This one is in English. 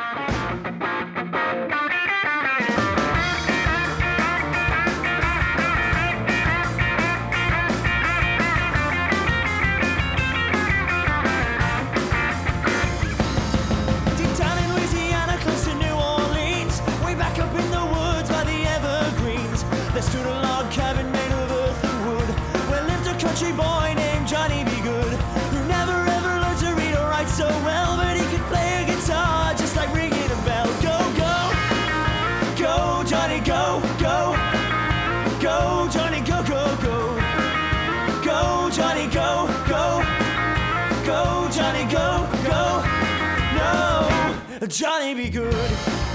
There stood a log cabin made of earth and wood, where lived a country boy named Johnny B. Good, who never ever learned to read or write so well, but he could play a guitar just like ringing a bell. Go, go, go, Johnny, go, go, go, Johnny, go, go, go, go, Johnny, go, go, go, Johnny, go, go. No, Johnny B. Good.